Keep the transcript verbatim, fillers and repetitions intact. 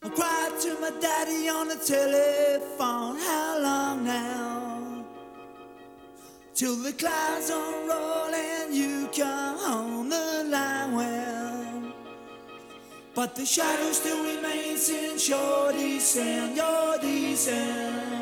I cried to my daddy on the telephone. How long now? Till the clouds unroll and you come home the line well. But the shadow still remains in your descent, your descent.